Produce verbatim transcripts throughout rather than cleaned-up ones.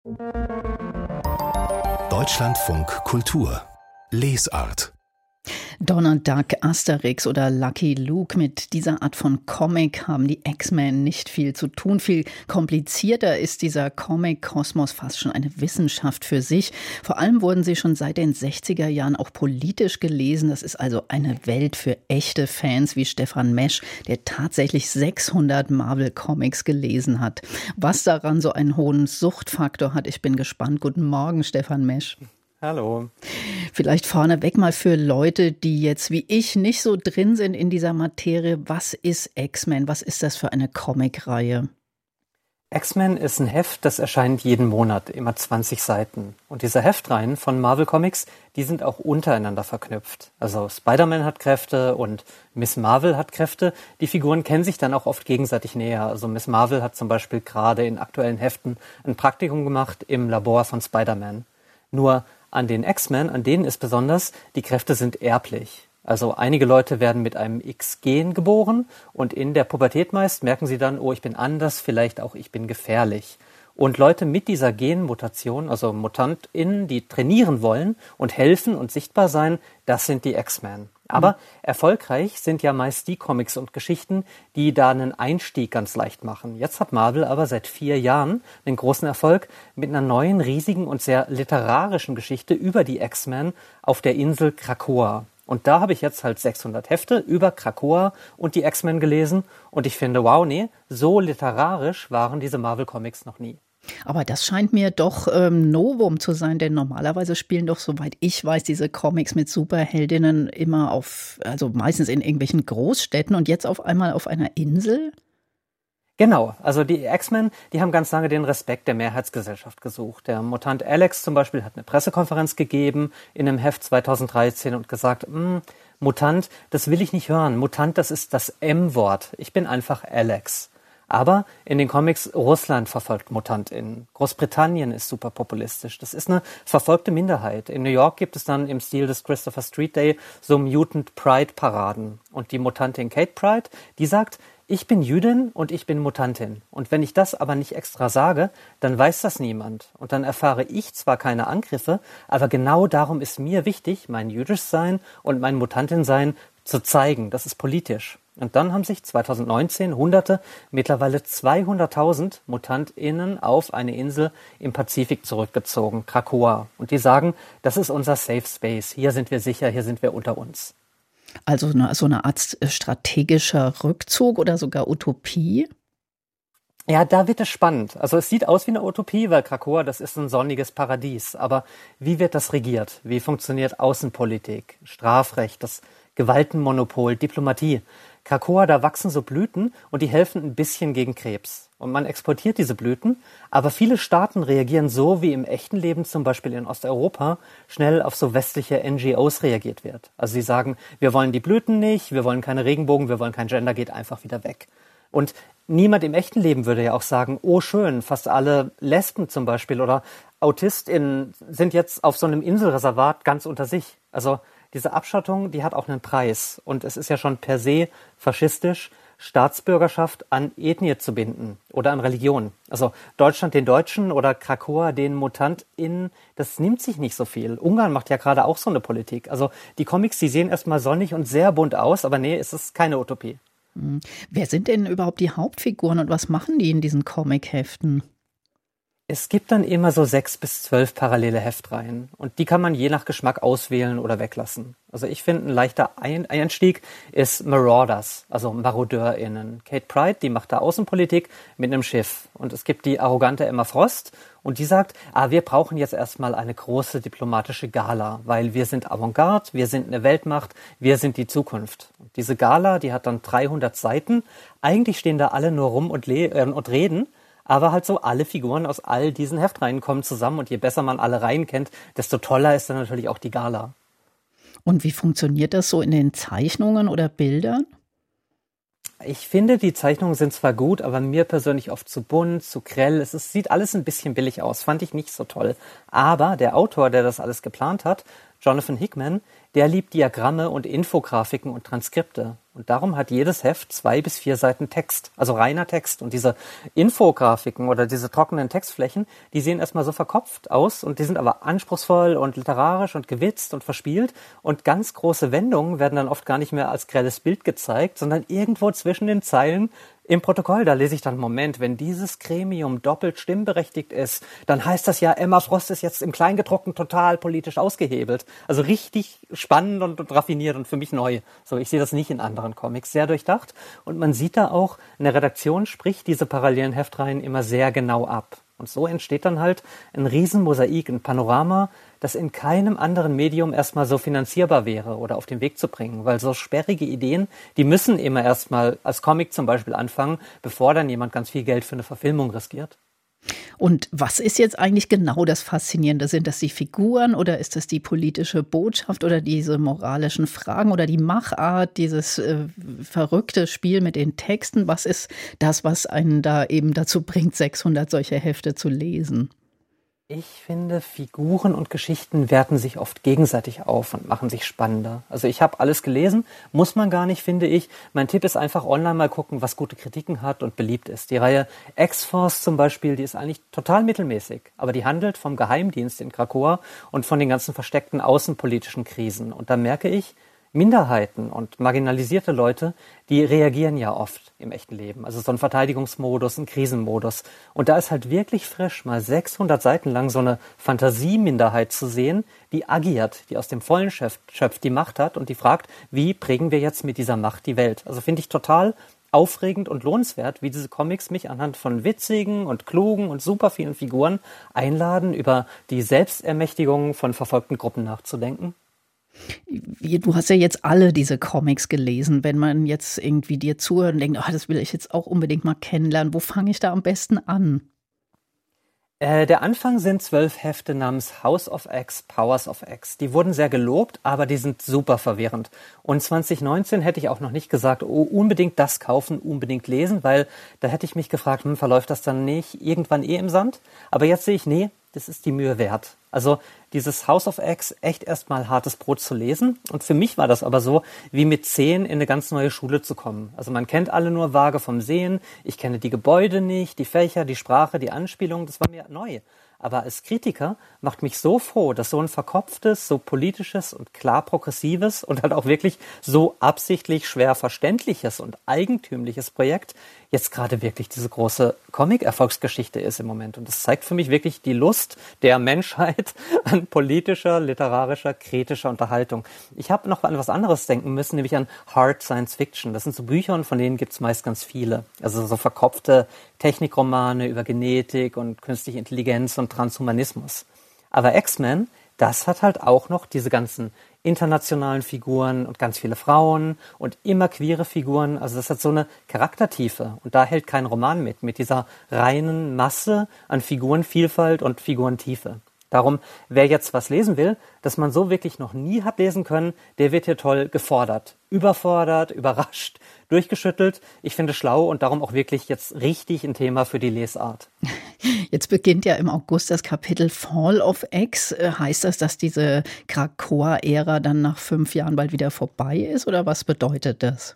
Deutschlandfunk Kultur Lesart. Donald Duck, Asterix oder Lucky Luke, mit dieser Art von Comic haben die X-Men nicht viel zu tun. Viel komplizierter ist dieser Comic-Kosmos, fast schon eine Wissenschaft für sich. Vor allem wurden sie schon seit den sechziger Jahren auch politisch gelesen. Das ist also eine Welt für echte Fans wie Stefan Mesch, der tatsächlich sechshundert Marvel-Comics gelesen hat. Was daran so einen hohen Suchtfaktor hat, ich bin gespannt. Guten Morgen, Stefan Mesch. Hallo. Vielleicht vorneweg mal für Leute, die jetzt wie ich nicht so drin sind in dieser Materie. Was ist X-Men? Was ist das für eine Comicreihe? X-Men ist ein Heft, das erscheint jeden Monat, immer zwanzig Seiten. Und diese Heftreihen von Marvel Comics, die sind auch untereinander verknüpft. Also Spider-Man hat Kräfte und Miss Marvel hat Kräfte. Die Figuren kennen sich dann auch oft gegenseitig näher. Also Miss Marvel hat zum Beispiel gerade in aktuellen Heften ein Praktikum gemacht im Labor von Spider-Man. Nur an den X-Men, an denen ist besonders, die Kräfte sind erblich. Also einige Leute werden mit einem X-Gen geboren und in der Pubertät meist merken sie dann, oh, ich bin anders, vielleicht auch ich bin gefährlich. Und Leute mit dieser Genmutation, also MutantInnen, die trainieren wollen und helfen und sichtbar sein, das sind die X-Men. Aber mhm. erfolgreich sind ja meist die Comics und Geschichten, die da einen Einstieg ganz leicht machen. Jetzt hat Marvel aber seit vier Jahren einen großen Erfolg mit einer neuen, riesigen und sehr literarischen Geschichte über die X-Men auf der Insel Krakoa. Und da habe ich jetzt halt sechshundert Hefte über Krakoa und die X-Men gelesen. Und ich finde, wow, nee, so literarisch waren diese Marvel-Comics noch nie. Aber das scheint mir doch ähm, Novum zu sein, denn normalerweise spielen doch, soweit ich weiß, diese Comics mit Superheldinnen immer auf, also meistens in irgendwelchen Großstädten und jetzt auf einmal auf einer Insel? Genau, also die X-Men, die haben ganz lange den Respekt der Mehrheitsgesellschaft gesucht. Der Mutant Alex zum Beispiel hat eine Pressekonferenz gegeben in einem Heft zweitausenddreizehn und gesagt, Mutant, das will ich nicht hören. Mutant, das ist das M-Wort. Ich bin einfach Alex. Aber in den Comics, Russland verfolgt MutantInnen. Großbritannien ist super populistisch. Das ist eine verfolgte Minderheit. In New York gibt es dann im Stil des Christopher Street Day so Mutant Pride Paraden. Und die Mutantin Kate Pride, die sagt, ich bin Jüdin und ich bin Mutantin. Und wenn ich das aber nicht extra sage, dann weiß das niemand. Und dann erfahre ich zwar keine Angriffe, aber genau darum ist mir wichtig, mein Jüdischsein und mein Mutantinsein zu zeigen. Das ist politisch. Und dann haben sich zweitausendneunzehn Hunderte, mittlerweile zweihunderttausend MutantInnen auf eine Insel im Pazifik zurückgezogen, Krakoa. Und die sagen, das ist unser Safe Space. Hier sind wir sicher, hier sind wir unter uns. Also eine, so eine Art strategischer Rückzug oder sogar Utopie? Ja, da wird es spannend. Also es sieht aus wie eine Utopie, weil Krakoa, das ist ein sonniges Paradies. Aber wie wird das regiert? Wie funktioniert Außenpolitik, Strafrecht, das Gewaltenmonopol, Diplomatie? Krakoa, da wachsen so Blüten und die helfen ein bisschen gegen Krebs. Und man exportiert diese Blüten, aber viele Staaten reagieren so, wie im echten Leben zum Beispiel in Osteuropa schnell auf so westliche N G Os reagiert wird. Also sie sagen, wir wollen die Blüten nicht, wir wollen keine Regenbogen, wir wollen kein Gender, geht einfach wieder weg. Und niemand im echten Leben würde ja auch sagen, oh schön, fast alle Lesben zum Beispiel oder AutistInnen sind jetzt auf so einem Inselreservat ganz unter sich. Also diese Abschottung, die hat auch einen Preis. Und es ist ja schon per se faschistisch, Staatsbürgerschaft an Ethnie zu binden oder an Religion. Also Deutschland den Deutschen oder Krakoa den MutantInnen, das nimmt sich nicht so viel. Ungarn macht ja gerade auch so eine Politik. Also die Comics, die sehen erstmal sonnig und sehr bunt aus, aber nee, es ist keine Utopie. Hm. Wer sind denn überhaupt die Hauptfiguren und was machen die in diesen Comic-Heften? Es gibt dann immer so sechs bis zwölf parallele Heftreihen und die kann man je nach Geschmack auswählen oder weglassen. Also ich finde, ein leichter Einstieg ist Marauders, also MarodeurInnen. Kate Pride, die macht da Außenpolitik mit einem Schiff. Und es gibt die arrogante Emma Frost und die sagt, ah, wir brauchen jetzt erstmal eine große diplomatische Gala, weil wir sind Avantgarde, wir sind eine Weltmacht, wir sind die Zukunft. Und diese Gala, die hat dann dreihundert Seiten. Eigentlich stehen da alle nur rum und, le- äh, und reden. Aber halt so alle Figuren aus all diesen Heftreihen kommen zusammen und je besser man alle Reihen kennt, desto toller ist dann natürlich auch die Gala. Und wie funktioniert das so in den Zeichnungen oder Bildern? Ich finde, die Zeichnungen sind zwar gut, aber mir persönlich oft zu bunt, zu grell. Es ist, sieht alles ein bisschen billig aus, fand ich nicht so toll. Aber der Autor, der das alles geplant hat, Jonathan Hickman, der liebt Diagramme und Infografiken und Transkripte. Und darum hat jedes Heft zwei bis vier Seiten Text, also reiner Text. Und diese Infografiken oder diese trockenen Textflächen, die sehen erstmal so verkopft aus und die sind aber anspruchsvoll und literarisch und gewitzt und verspielt. Und ganz große Wendungen werden dann oft gar nicht mehr als grelles Bild gezeigt, sondern irgendwo zwischen den Zeilen im Protokoll. Da lese ich dann, Moment, wenn dieses Gremium doppelt stimmberechtigt ist, dann heißt das ja, Emma Frost ist jetzt im Kleingedruckten total politisch ausgehebelt. Also richtig spannend und, und raffiniert und für mich neu. So, ich sehe das nicht in anderen Comics. Sehr durchdacht. Und man sieht da auch, eine Redaktion spricht diese parallelen Heftreihen immer sehr genau ab. Und so entsteht dann halt ein Riesenmosaik, ein Panorama, das in keinem anderen Medium erstmal so finanzierbar wäre oder auf den Weg zu bringen. Weil so sperrige Ideen, die müssen immer erstmal als Comic zum Beispiel anfangen, bevor dann jemand ganz viel Geld für eine Verfilmung riskiert. Und was ist jetzt eigentlich genau das Faszinierende? Sind das die Figuren oder ist das die politische Botschaft oder diese moralischen Fragen oder die Machart, dieses äh, verrückte Spiel mit den Texten? Was ist das, was einen da eben dazu bringt, sechshundert solche Hefte zu lesen? Ich finde, Figuren und Geschichten werten sich oft gegenseitig auf und machen sich spannender. Also ich habe alles gelesen, muss man gar nicht, finde ich. Mein Tipp ist einfach online mal gucken, was gute Kritiken hat und beliebt ist. Die Reihe X-Force zum Beispiel, die ist eigentlich total mittelmäßig, aber die handelt vom Geheimdienst in Krakoa und von den ganzen versteckten außenpolitischen Krisen. Und da merke ich, Minderheiten und marginalisierte Leute, die reagieren ja oft im echten Leben. Also so ein Verteidigungsmodus, ein Krisenmodus. Und da ist halt wirklich frisch, mal sechshundert Seiten lang so eine Fantasieminderheit zu sehen, die agiert, die aus dem Vollen schöpft, die Macht hat und die fragt, wie prägen wir jetzt mit dieser Macht die Welt? Also finde ich total aufregend und lohnenswert, wie diese Comics mich anhand von witzigen und klugen und super vielen Figuren einladen, über die Selbstermächtigung von verfolgten Gruppen nachzudenken. Du hast ja jetzt alle diese Comics gelesen. Wenn man jetzt irgendwie dir zuhört und denkt, oh, das will ich jetzt auch unbedingt mal kennenlernen, wo fange ich da am besten an? Äh, der Anfang sind zwölf Hefte namens House of X, Powers of X. Die wurden sehr gelobt, aber die sind super verwirrend. Und zwanzig neunzehn hätte ich auch noch nicht gesagt, oh, unbedingt das kaufen, unbedingt lesen, weil da hätte ich mich gefragt, hm, verläuft das dann nicht irgendwann eh im Sand? Aber jetzt sehe ich, nee, das ist die Mühe wert. Also dieses House of X, echt erstmal hartes Brot zu lesen. Und für mich war das aber so, wie mit zehn in eine ganz neue Schule zu kommen. Also man kennt alle nur vage vom Sehen. Ich kenne die Gebäude nicht, die Fächer, die Sprache, die Anspielung. Das war mir neu. Aber als Kritiker macht mich so froh, dass so ein verkopftes, so politisches und klar progressives und halt auch wirklich so absichtlich schwer verständliches und eigentümliches Projekt jetzt gerade wirklich diese große Comic-Erfolgsgeschichte ist im Moment. Und das zeigt für mich wirklich die Lust der Menschheit an politischer, literarischer, kritischer Unterhaltung. Ich habe noch an was anderes denken müssen, nämlich an Hard Science Fiction. Das sind so Bücher und von denen gibt es meist ganz viele. Also so verkopfte Technikromane über Genetik und künstliche Intelligenz und Transhumanismus. Aber X-Men, das hat halt auch noch diese ganzen internationalen Figuren und ganz viele Frauen und immer queere Figuren. Also das hat so eine Charaktertiefe und da hält kein Roman mit, mit dieser reinen Masse an Figurenvielfalt und Figurentiefe. Darum, wer jetzt was lesen will, das man so wirklich noch nie hat lesen können, der wird hier toll gefordert, überfordert, überrascht, durchgeschüttelt. Ich finde es schlau und darum auch wirklich jetzt richtig ein Thema für die Lesart. Jetzt beginnt ja im August das Kapitel Fall of X. Heißt das, dass diese Krakoa-Ära dann nach fünf Jahren bald wieder vorbei ist oder was bedeutet das?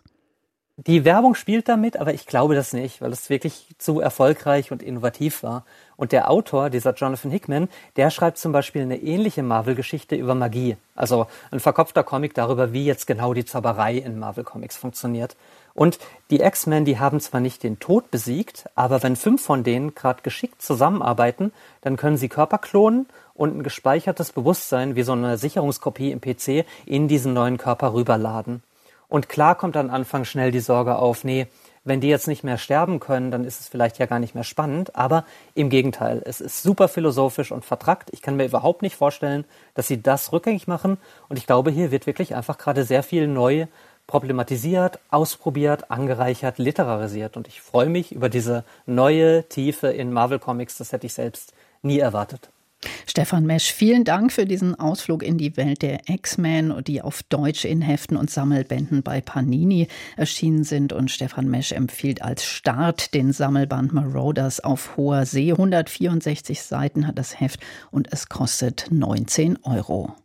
Die Werbung spielt damit, aber ich glaube das nicht, weil es wirklich zu erfolgreich und innovativ war. Und der Autor, dieser Jonathan Hickman, der schreibt zum Beispiel eine ähnliche Marvel-Geschichte über Magie. Also ein verkopfter Comic darüber, wie jetzt genau die Zauberei in Marvel-Comics funktioniert. Und die X-Men, die haben zwar nicht den Tod besiegt, aber wenn fünf von denen gerade geschickt zusammenarbeiten, dann können sie Körper klonen und ein gespeichertes Bewusstsein wie so eine Sicherungskopie im P C in diesen neuen Körper rüberladen. Und klar kommt am Anfang schnell die Sorge auf, nee, wenn die jetzt nicht mehr sterben können, dann ist es vielleicht ja gar nicht mehr spannend. Aber im Gegenteil, es ist super philosophisch und vertrackt. Ich kann mir überhaupt nicht vorstellen, dass sie das rückgängig machen. Und ich glaube, hier wird wirklich einfach gerade sehr viel neu problematisiert, ausprobiert, angereichert, literarisiert. Und ich freue mich über diese neue Tiefe in Marvel Comics. Das hätte ich selbst nie erwartet. Stefan Mesch, vielen Dank für diesen Ausflug in die Welt der X-Men, die auf Deutsch in Heften und Sammelbänden bei Panini erschienen sind. Und Stefan Mesch empfiehlt als Start den Sammelband Marauders auf hoher See. hundertvierundsechzig Seiten hat das Heft und es kostet neunzehn Euro.